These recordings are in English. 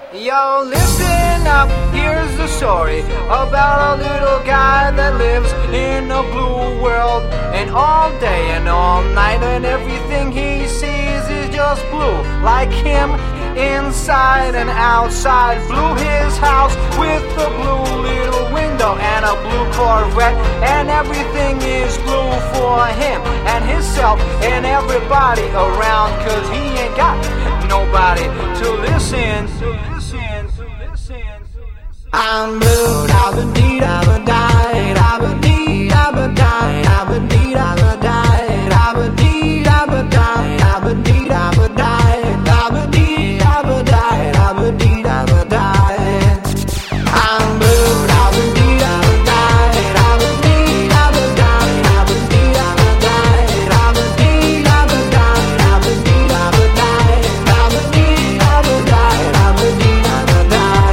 Yo, listen up, here's the story about a little guy that lives in a blue world. And all day and all night and everything he sees is just blue. Like him, inside and outside. Blue his house with a blue little window and a blue Corvette. And everything is blue for him and himself and everybody around. Cause he ain't got nobody to listen. I'm blue, da-ba-dee, da-ba-die, da-ba-dee, da-ba-die, da-ba-dee, da-ba-die, da-ba-dee, da-ba-die, da-ba-dee, da-ba-die, da-ba-dee, da-ba-die, da-ba-dee, da-ba-die. I'm blue, da-ba-dee, da-ba-die, da-ba-dee, da-ba-die, da-ba-dee, da-ba-die, da-ba-dee, da-ba-die, da-ba-dee, da-ba-die, da-ba-dee, da-ba-die, da-ba-dee, da-ba-die.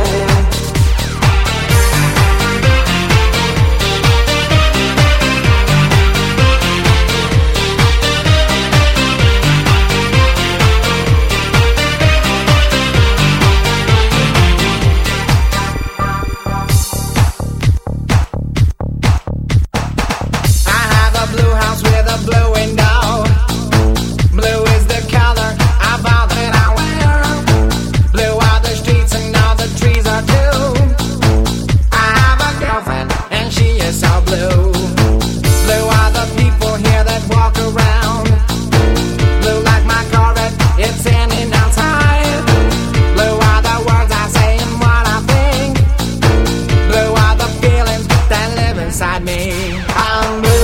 Blue house with a blue window. Blue is the color of all that I wear. Blue are the streets and all the trees are too. I have a girlfriend and she is so blue. Blue are the people here that walk around. Blue like my Corvette, it's in and outside. Blue are the words I say and what I think. Blue are the feelings that live inside me. I'm blue.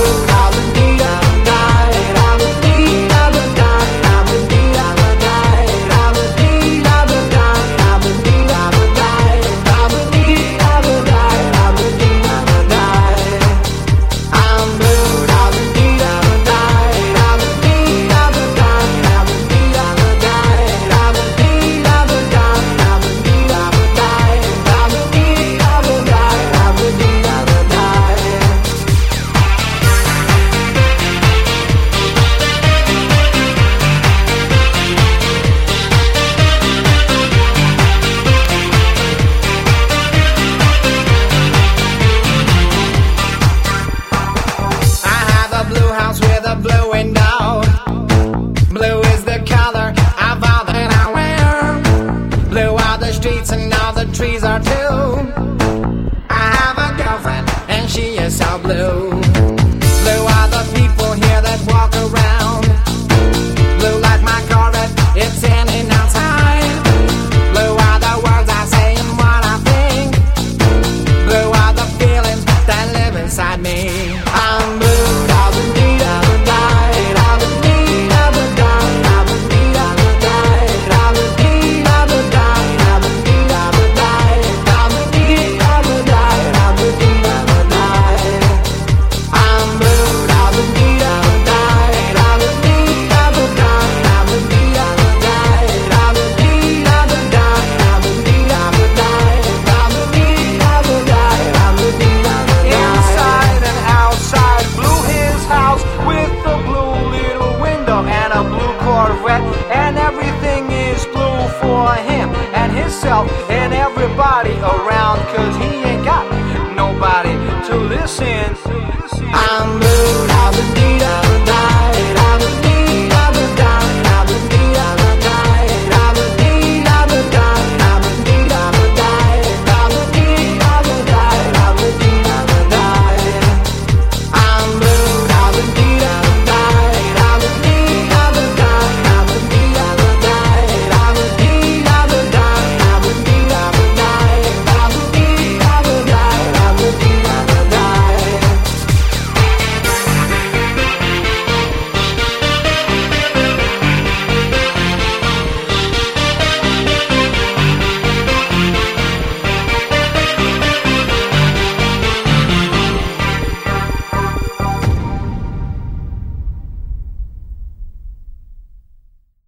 With a blue window. Blue is the color of all that I wear. Blue are the streets and all the trees are too. I have a girlfriend and she is so blue. Blue are the people here that walk around. Blue like my Corvette, it's in and outside. Blue are the words I say and what I think. Blue are the feelings that live inside me. I'm blue. And everything is blue for him and himself and everybody